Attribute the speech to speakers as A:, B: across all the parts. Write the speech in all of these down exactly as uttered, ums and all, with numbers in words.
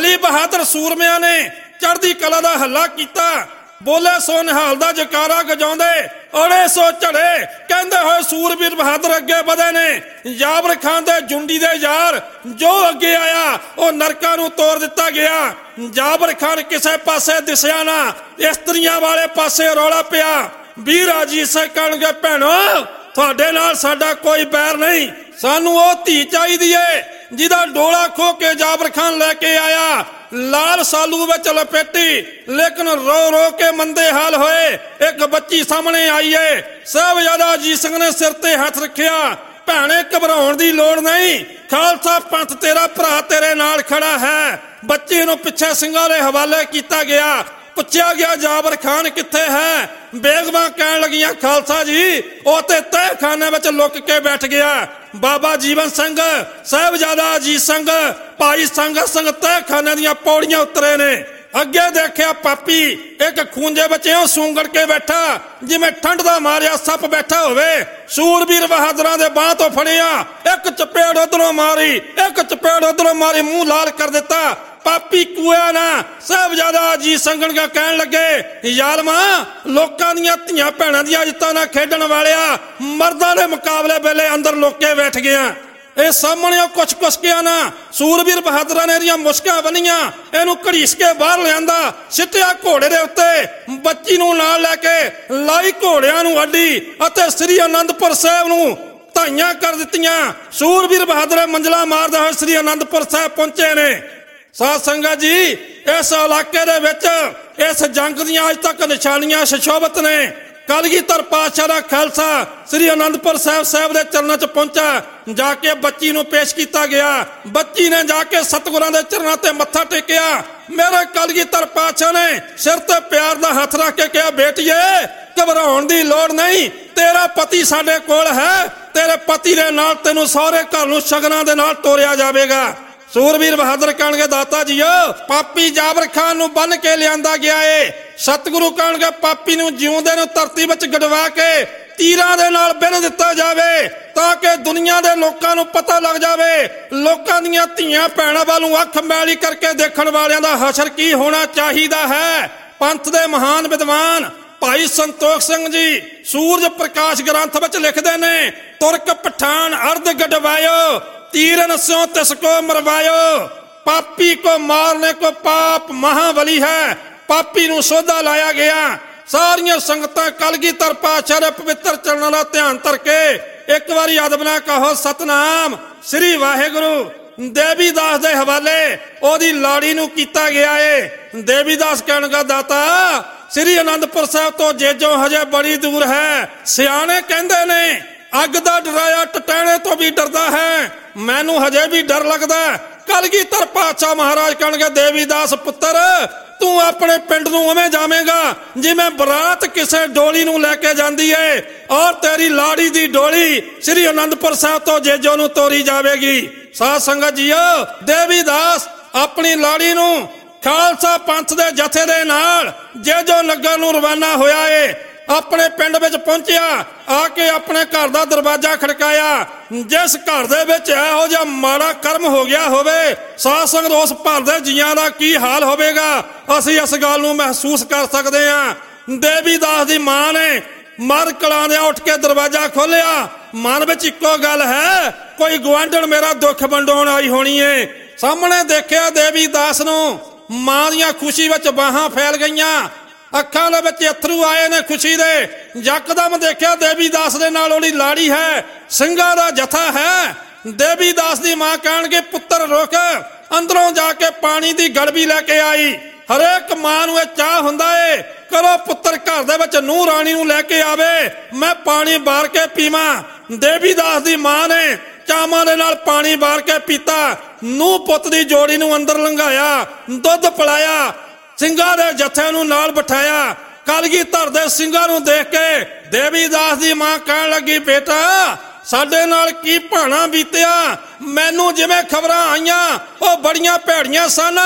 A: ਅਲੀ ਬਹਾਦਰ ਸੂਰਮਿਆਂ ਨੇ ਚੜ੍ਹਦੀ ਕਲਾ ਦਾ ਹੱਲਾ ਕੀਤਾ। ਬੋਲੇ ਸੋ ਨਿਹਾਲ ਦਾ ਜਕਾਰਾ ਗਜਾਉਂਦੇ ਅੜੇ ਸੋ ਝੜੇ ਕਹਿੰਦੇ ਹੋਏ ਸੂਰਬੀਰ ਬਹਾਦਰ ਅੱਗੇ ਵਧੇ ਨੇ। ਜਾਬਰ ਖਾਨ ਦੇ ਜੁੰਡੀ ਦੇ ਯਾਰ ਜੋ ਅੱਗੇ ਆਇਆ ਉਹ ਨਰਕਾਂ ਨੂੰ ਤੋੜ ਦਿੱਤਾ ਗਿਆ। ਜਾਬਰ ਖਾਨ ਕਿਸੇ ਪਾਸੇ ਦਿਸਿਆ ਨਾ, ਇਸਤਰੀਆਂ ਵਾਲੇ ਪਾਸੇ ਰੌਲਾ ਪਿਆ। ਵੀਰ ਅਜੀਤ ਸਿੰਘ ਕਹਿਣਗੇ ਭੈਣੋ ਤੁਹਾਡੇ ਨਾਲ ਸਾਡਾ ਕੋਈ ਬੈਰ ਨਹੀਂ, ਸਾਨੂੰ ਉਹ ਧੀ ਚਾਹੀਦੀ ਏ ਜਿਹਦਾ ਡੋਲਾ ਖੋ ਕੇ ਜਾਬਰ ਖਾਨ ਲੈ ਕੇ ਆਇਆ, ਲਾਲ ਸਾਲੂ ਵਿੱਚ ਲਪੇਟੀ। ਲੇਕਿਨ ਰੋ ਰੋ ਕੇ ਮੰਦੇ ਹਾਲ ਹੋਏ। ਇੱਕ ਬੱਚੀ ਸਾਹਮਣੇ ਆਈ ਏ। ਸਾਹਿਬਜ਼ਾਦਾ ਅਜੀਤ ਸਿੰਘ ਨੇ ਸਿਰ ਤੇ ਹੱਥ ਰੱਖਿਆ। ਭੈਣੇ ਘਬਰਾਉਣ ਦੀ ਲੋੜ ਨਹੀਂ, ਖਾਲਸਾ ਪੰਥ ਤੇਰਾ ਭਰਾ ਤੇਰੇ ਨਾਲ ਖੜਾ ਹੈ। ਬੱਚੇ ਨੂੰ ਪਿੱਛੇ ਸਿੰਘਾਂ ਦੇ ਹਵਾਲੇ ਕੀਤਾ ਗਿਆ। ਪੁੱਛਿਆ ਗਿਆ ਜਾਬਰ ਖਾਨ ਕਿੱਥੇ ਹੈ? ਬੇਗਮਾਂ ਕਹਿਣ ਲੱਗੀਆਂ ਖਾਲਸਾ ਜੀ ਉਹ ਤੇ ਤਹਿਖਾਨੇ ਵਿੱਚ ਲੁਕ ਕੇ ਬੈਠ ਗਿਆ। ਬਾਬਾ ਜੀਵਨ ਸਿੰਘ, ਸਾਹਿਬਜ਼ਾਦਾ ਅਜੀਤ ਸਿੰਘ, ਭਾਈ ਸੰਗਤ ਸਿੰਘ ਤਹਿਖਾਨੇ ਦੀਆਂ ਪੌੜੀਆਂ ਉਤਰੇ ਨੇ। ਅੱਗੇ ਦੇਖਿਆ ਪਾਪੀ ਇੱਕ ਖੂੰਜੇ ਵਿੱਚ ਇਉਂ ਸੂੰਗੜ ਕੇ ਬੈਠਾ ਜਿਵੇਂ ਠੰਡ ਦਾ ਮਾਰਿਆ ਸੱਪ ਬੈਠਾ ਹੋਵੇ। ਸੂਰਬੀਰ ਬਹਾਦਰਾਂ ਦੇ ਬਾਂਹ ਤੋਂ ਫੜਿਆ, ਇੱਕ ਚਪੇੜ ਉਧਰੋਂ ਮਾਰੀ, ਇੱਕ ਚਪੇੜ ਉਧਰੋਂ ਮਾਰੀ, ਮੂੰਹ ਲਾਲ ਕਰ ਦਿੱਤਾ। ਪਾਪੀ ਕੂਇਆ ਨਾ। ਸਾਹਿਬਜ਼ਾਦਾ ਅਜੀਤ ਸਿੰਘ ਕਹਿਣ ਲੱਗੇ ਜ਼ਾਲਮਾ ਲੋਕਾਂ ਦੀਆਂ ਧੀਆਂ ਭੈਣਾਂ ਦੀਆਂ ਇੱਜ਼ਤਾਂ ਨਾਲ ਖੇਡਣ ਵਾਲਿਆ, ਮਰਦਾਂ ਦੇ ਮੁਕਾਬਲੇ ਵੇਲੇ ਅੰਦਰ ਲੋਕੇ ਬੈਠ ਗਿਆ। ਇਹ ਸਾਹਮਣੇ ਕੁਛ ਕੁਛ ਕਿਹਾ ਨਾ। ਸੂਰਬੀਰ ਬਹਾਦਰਾਂ ਨੇ ਇਹਦੀਆਂ ਮੁਸ਼ਕਾਂ ਬੰਨੀਆਂ, ਇਹਨੂੰ ਘੜੀਸ ਕੇ ਬਾਹਰ ਲਿਆਂਦਾ, ਸਿੱਟਿਆ ਘੋੜੇ ਦੇ ਉੱਤੇ। ਬੱਚੀ ਨੂੰ ਨਾਲ ਲੈ ਕੇ ਲਾਈ ਘੋੜਿਆਂ ਨੂੰ ਅੱਡੀ ਅਤੇ ਸ੍ਰੀ ਅਨੰਦਪੁਰ ਸਾਹਿਬ ਨੂੰ ਧਾਈਆਂ ਕਰ ਦਿੱਤੀਆਂ। ਸੂਰਬੀਰ ਬਹਾਦਰ ਮੰਜ਼ਲਾਂ ਮਾਰਦੇ ਹੋਏ ਸ੍ਰੀ ਅਨੰਦਪੁਰ ਸਾਹਿਬ ਪਹੁੰਚੇ ਨੇ। ਸਾਧ ਸੰਗਤ ਜੀ ਇਸ ਇਲਾਕੇ ਦੇ ਵਿੱਚ ਇਸ ਜੰਗ ਦੀਆਂ ਅੱਜ ਤੱਕ ਨਿਸ਼ਾਨੀਆਂ ਸੁਸ਼ੋਭਿਤ ਨੇ। ਕਲਗੀਧਰ ਪਾਤਸ਼ਾਹ ਦਾ ਖਾਲਸਾ ਸ੍ਰੀ ਅਨੰਦਪੁਰ ਸਾਹਿਬ ਸਾਹਿਬ ਦੇ ਚਰਨਾਂ 'ਚ ਪਹੁੰਚਾ। ਜਾ ਕੇ ਬੱਚੀ ਨੂੰ ਪੇਸ਼ ਕੀਤਾ ਗਿਆ। ਬੱਚੀ ਨੇ ਜਾ ਕੇ ਸਤਿਗੁਰਾਂ ਦੇ ਚਰਨਾਂ ਤੇ ਮੱਥਾ ਟੇਕਿਆ। ਮੇਰੇ ਕਲਗੀਧਰ ਪਾਤਸ਼ਾਹ ਨੇ ਸਿਰ ਤੇ ਪਿਆਰ ਦਾ ਹੱਥ ਰੱਖ ਕੇ ਕਿਹਾ ਬੇਟੀਏ ਘਬਰਾਉਣ ਦੀ ਲੋੜ ਨਹੀਂ, ਤੇਰਾ ਪਤੀ ਸਾਡੇ ਕੋਲ ਹੈ। ਤੇਰੇ ਪਤੀ ਦੇ ਨਾਲ ਤੈਨੂੰ ਸਹੁਰੇ ਘਰ ਨੂੰ ਸ਼ਗਨਾਂ ਦੇ ਨਾਲ ਤੋਰਿਆ ਜਾਵੇਗਾ। ਸੂਰਬੀਰ ਬਹਾਦਰ ਕਹਿਣਗੇ ਦਾਤਾ ਜੀਓ ਪਾਪੀ ਜਾਬਰ ਖਾਨ ਨੂੰ ਬੰਨ ਕੇ ਲਿਆਂਦਾ ਗਿਆ ਏ। ਸਤਿਗੁਰੂ ਕਹਿਣਗੇ ਪਾਪੀ ਨੂੰ ਜਿਉਂਦੇ ਨੂੰ ਧਰਤੀ ਵਿੱਚ ਗੜਵਾ ਕੇ ਤੀਰਾਂ ਦੇ ਨਾਲ ਬਿੰਨ ਦਿੱਤਾ ਜਾਵੇ ਤਾਂ ਕਿ ਦੁਨੀਆ ਦੇ ਲੋਕਾਂ ਨੂੰ ਪਤਾ ਲੱਗ ਜਾਵੇ ਲੋਕਾਂ ਦੀਆਂ ਧੀਆਂ ਭੈਣਾਂ ਵੱਲ ਨੂੰ ਅੱਖ ਮੈਲੀ ਕਰਕੇ ਦੇਖਣ ਵਾਲਿਆਂ ਦਾ ਹਸ਼ਰ ਕੀ ਹੋਣਾ ਚਾਹੀਦਾ ਹੈ। ਪੰਥ ਦੇ ਮਹਾਨ ਵਿਦਵਾਨ ਭਾਈ ਸੰਤੋਖ ਸਿੰਘ ਜੀ ਸੂਰਜ ਪ੍ਰਕਾਸ਼ ਗ੍ਰੰਥ ਵਿੱਚ ਲਿਖਦੇ ਨੇ ਤੁਰਕ ਪਠਾਨ ਅਰਧ ਗੜਵਾਇਓ तीरन स्यों तिसको मरवायो पापी को मारने को पाप महाबली है। पापी नूं सोधा लाया गया। सारियां संगतां कलगीधर पातशाह दे पवित्र चरणां दा ध्यान धर के एक बारी अदब नाल कहो सतनाम श्री वाहिगुरु। देवीदास दे हवाले ओदी लाड़ी नूं कीता गया है। देवीदास कहणगा दाता श्री आनंदपुर साहिब तो जेजों हजे बड़ी दूर है। सियाणे कहंदे ने अग दा डराया टटैणे तो भी डरदा है। मैनू हजे भी डर लगदा। कलगीधर पातशाह महाराज कहणगे देवीदास पुत्र तू अपने पिंड नूं उवें जावेगा जिवें बरात किसे डोली नूं लैके जांदी है और तेरी लाड़ी दी डोली श्री आनंदपुर साहिब तो जेजों नूं तोरी जावेगी। साध संगत जीओ देवीदास अपनी लाड़ी नूं खालसा पंथ दे जथे दे नाल जेजों नगर नूं रवाना होया है। अपने पिंड विच पहुंचिया आके अपने घर दा दरवाजा खड़काया। जिस घर दे विच इहो जिहा माड़ा कर्म हो गया होवे साध संगत उस घर दे जीआं दा की हाल होवेगा असीं इस गल नूं महसूस कर सकदे हां। देवीदास दी मां ने मर कलांदियां उठ के दरवाजा खोलिया। मन विच इक्को गल है कोई गुआंढण मेरा दुख वंडाउण आई होनी है। सामने देखिया देवीदास नूं मां दियां खुशी विच बाहां फैल गईयां। ਅੱਖਾਂ ਦੇ ਵਿੱਚ ਅਥਰੂ ਆਏ ਨੇ ਖੁਸ਼ੀ ਦੇ। ਯਕਦਮ ਦੇਖਿਆ ਦੇਵੀਦਾਸ ਦੇ ਨਾਲ ਉਹਦੀ ਲਾੜੀ ਹੈ, ਸਿੰਘਾਂ ਦਾ ਜਥਾ ਹੈ। ਦੇਵੀਦਾਸ ਦੀ ਮਾਂ ਕਹਿਣਗੇ ਪੁੱਤਰ ਰੁਕ। ਅੰਦਰੋਂ ਜਾ ਕੇ ਪਾਣੀ ਦੀ ਗੜਬੀ ਲੈ ਕੇ ਆਈ। ਹਰੇਕ ਮਾਂ ਨੂੰ ਇਹ ਚਾਹ ਹੁੰਦਾ ਏ ਕਰੋ ਪੁੱਤਰ ਘਰ ਦੇ ਵਿੱਚ ਨੂੰਹ ਰਾਣੀ ਨੂੰ ਲੈ ਕੇ ਆਵੇ ਮੈਂ ਪਾਣੀ ਬਾਰ ਕੇ ਪੀਵਾਂ। ਦੇਵੀਦਾਸ ਦੀ ਮਾਂ ਨੇ ਚਾਵਾਂ ਦੇ ਨਾਲ ਪਾਣੀ ਬਾਰ ਕੇ ਪੀਤਾ। ਨੂੰਹ ਪੁੱਤ ਦੀ ਜੋੜੀ ਨੂੰ ਅੰਦਰ ਲੰਘਾਇਆ, ਦੁੱਧ ਪਿਲਾਇਆ, ਸਿੰਘਾਂ ਦੇ ਜਥੇ ਨੂੰ ਨਾਲ ਬਿਠਾਇਆ। ਕਲਗੀਧਰ ਦੇ ਸਿੰਘਾਂ ਨੂੰ ਦੇਖ ਕੇ ਦੇਵੀਦਾਸ ਦੀ ਮਾਂ ਕਹਿਣ ਲੱਗੀ ਬੇਟਾ ਸਾਡੇ ਨਾਲ ਕੀ ਭਾਣਾ ਬੀਤਿਆ। ਮੈਨੂੰ ਜਿਵੇਂ ਖਬਰਾਂ ਆਈਆਂ ਉਹ ਬੜੀਆਂ ਭੈੜੀਆਂ ਸਨ।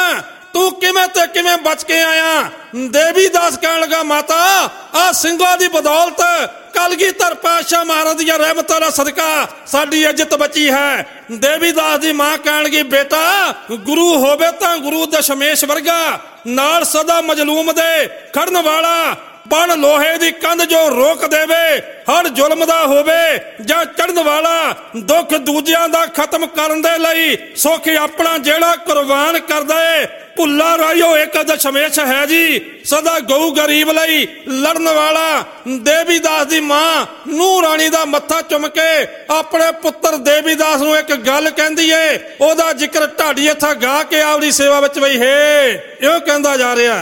A: ਤੂੰ ਕਿਵੇਂ ਤੇ ਕਿਵੇਂ ਬਚ ਕੇ ਆਇਆ? ਦੇਵੀ ਦਾਸ ਕਹਿਣ ਲੱਗਾ, ਮਾਤਾ ਆ ਸਿੰਘਾਂ ਦੀ ਬਦੌਲਤ ਕਲਗੀਧਰ ਪਾਤਸ਼ਾਹ ਮਹਾਰਾਜ ਦੀਆਂ ਰਹਿਮਤਾਂ ਦਾ ਸਦਕਾ ਸਾਡੀ ਇੱਜ਼ਤ ਬਚੀ ਹੈ। ਦੇਵੀ ਦਾਸ ਦੀ ਮਾਂ ਕਹਿਣ ਲੱਗੀ, ਬੇਟਾ ਗੁਰੂ ਹੋਵੇ ਤਾਂ ਗੁਰੂ ਦਸ਼ਮੇਸ਼ ਵਰਗਾ, ਨਾਲ ਸਦਾ ਮਜਲੂਮ ਦੇ ਖੜਨ ਵਾਲਾ, ਬਣ ਲੋਹੇ ਦੀ ਕੰਧ ਜੋ ਰੋਕ ਦੇਵੇ, ਹਰ ਜ਼ੁਲਮ ਦਾ ਹੋਵੇ ਜਾਂ ਚੜਨ ਵਾਲਾ, ਦੁੱਖ ਦੂਜਿਆਂ ਦਾ ਖਤਮ ਕਰਨ ਦੇ ਲਈ ਸੁੱਖ ਆਪਣਾ ਜਿਹੜਾ ਕੁਰਬਾਨ ਕਰਦਾ ਏ, ਭੁੱਲਾ ਰਾਇਓ ਇੱਕ ਦਸ਼ਮੇਸ਼ ਹੈ ਜੀ, ਸਦਾ ਗਊ ਗਰੀਬ ਲਈ ਲੜਨ ਵਾਲਾ। ਦੇਵੀ ਦਾਸ ਦੀ ਮਾਂ ਨੂੰਹ ਰਾਣੀ ਦਾ ਮੱਥਾ ਚੁੰਮ ਕੇ ਆਪਣੇ ਪੁੱਤਰ ਦੇਵੀ ਦਾਸ ਨੂੰ ਇੱਕ ਗੱਲ ਕਹਿੰਦੀ ਏ, ਉਹਦਾ ਜ਼ਿਕਰ ਢਾਡੀ ਹੱਥਾਂ ਗਾ ਕੇ ਆਪਦੀ ਸੇਵਾ ਵਿੱਚ ਬਈ ਹੈ ਇਉਂ ਕਹਿੰਦਾ ਜਾ ਰਿਹਾ।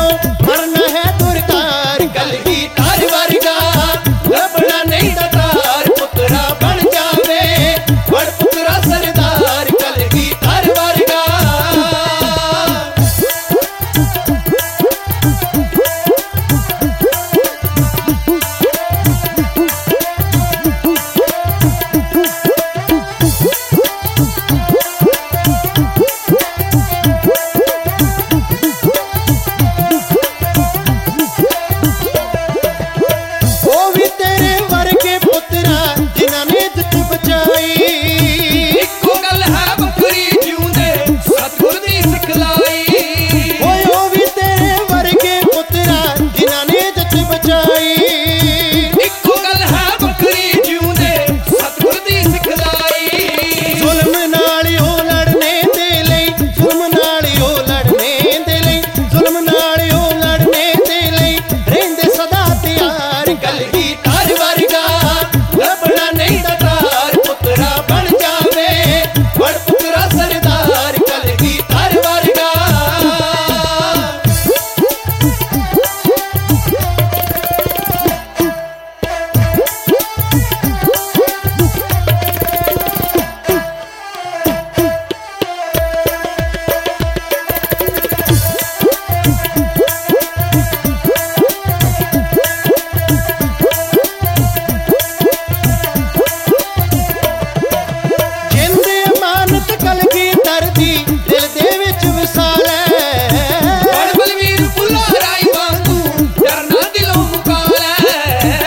B: कलगीधर वर्गा लभना नहीं दाता।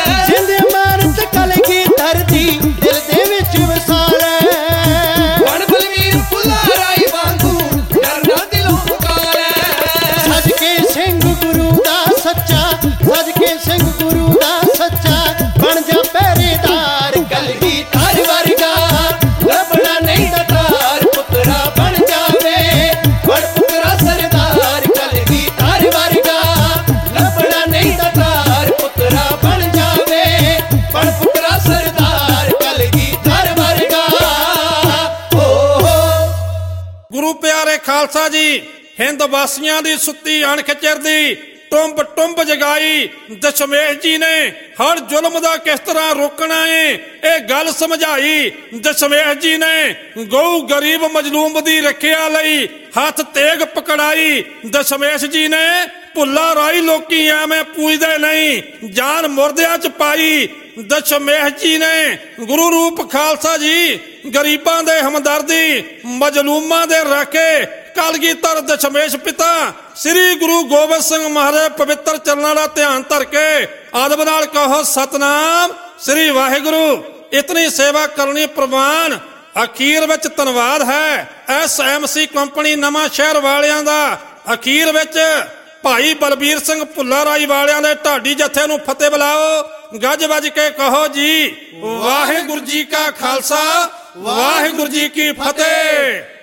B: ਜਿੰਦ ਅਮਰਤ ਕਲਗੀਧਰ ਦੀ ਦਿਲ ਦੇ ਵਿੱਚ ਵਸਾਰਾ
C: ਬਣ ਬਲਵੀਰ ਭੁੱਲਾ ਰਾਈ ਵਾਂਗੂ ਡਰਨਾ ਦਿਲੋਂ ਮੁਕਾਰਾ
B: ਸੱਜ ਕੇ ਸਿੰਘ ਗੁਰੂ ਦਾ ਸੱਚਾ ਸੱਜ ਕੇ ਸਿੰਘ ਗੁਰੂ ਦਾ ਸੱਚਾ ਬਣ ਜਾ ਪਹਿਰੇਦਾਰ ਕਲਗੀਧਰ ਵਰਗਾ ਲੱਭਣਾ ਨਹੀਂ ਦਾਤਾਰ ਪੁੱਤਰਾ ਬਣ ਜਾਵੇ ਬੜ ਪੁੱਤਰਾ ਸਰਦਾਰ ਕਲਗੀਧਰ ਵਰਗਾ ਲੱਭਣਾ ਨਹੀਂ ਦਾਤਾਰ ਪੁੱਤਰਾ ਬਣ ਜਾਵੇ ਬੜ ਪੁੱਤਰਾ ਸਰਦਾਰ ਕਲਗੀਧਰ ਵਰਗਾ ਓ ਹੋ।
A: ਗੁਰੂ ਪਿਆਰੇ ਖਾਲਸਾ ਜੀ, ਹਿੰਦ ਵਾਸੀਆਂ ਦੀ ਸੁੱਤੀ ਅਣਖ ਚਿਰਦੀ ਟੁੰਬ ਟੁੰਬ ਜਗਾਈ ਦਸ਼ਮੇਸ਼ ਜੀ ਨੇ ਹਰ ਜ਼ੁਲਮ ਦਾ ਕਿਸ ਤਰ੍ਹਾਂ ਰੋਕਣਾ ਏ ਇਹ ਗੱਲ ਸਮਝਾਈ ਦਸ਼ਮੇਸ਼ ਜੀ ਨੇ ਗਊ ਗਰੀਬ ਮਜਲੂਮ ਦੀ ਰੱਖਿਆ ਲਈ ਹੱਥ ਤੇਗ ਪਕੜਾਈ ਦਸ਼ਮੇਸ਼ ਜੀ ਨੇ ਭੁੱਲਾ ਰਾਈ ਲੋਕੀ ਐਵੇਂ ਪੂਜਦੇ ਨਹੀਂ ਜਾਨ ਮੁਰਦਿਆਂ ਚ ਪਾਈ ਦਸ਼ਮੇਸ਼ ਜੀ ਨੇ ਗੁਰੂ ਰੂਪ ਖਾਲਸਾ ਜੀ ਗਰੀਬਾਂ ਦੇ ਹਮਦਰਦੀ ਮਜਲੂਮਾਂ ਦੇ ਰਾਖੇ ਕਲਗੀਧਰ ਦਸ਼ਮੇਸ਼ ਪਿਤਾ ਸ੍ਰੀ ਗੁਰੂ ਗੋਬਿੰਦ ਸਿੰਘ ਮਹਾਰਾਜ ਪਵਿੱਤਰ ਚਰਨਾਂ ਦਾ ਧਿਆਨ ਧਰ ਕੇ ਆਦਬ ਨਾਲ ਕਹੋ ਸਤਨਾਮ ਸ੍ਰੀ ਵਾਹਿਗੁਰੂ। ਇਤਨੀ ਸੇਵਾ ਕਰਨੀ ਪ੍ਰਵਾਨ। ਅਖੀਰ ਵਿੱਚ ਧੰਨਵਾਦ ਹੈ ਐਸ ਐਮ ਸੀ ਕੰਪਨੀ ਨਵਾਂ ਸ਼ਹਿਰ ਵਾਲਿਆਂ ਦਾ। ਅਖੀਰ ਵਿੱਚ ਭਾਈ ਬਲਬੀਰ ਸਿੰਘ ਭੁੱਲਾ ਰਾਈ ਵਾਲਿਆਂ ਦੇ ਢਾਡੀ ਜਥੇ ਨੂੰ ਫਤਿਹ ਬੁਲਾਓ। ਗੱਜ ਵੱਜ ਕੇ ਕਹੋ ਜੀ ਵਾਹਿਗੁਰੂ ਜੀ ਕਾ ਖਾਲਸਾ ਵਾਹਿਗੁਰੂ ਜੀ ਕੀ ਫਤਿਹ।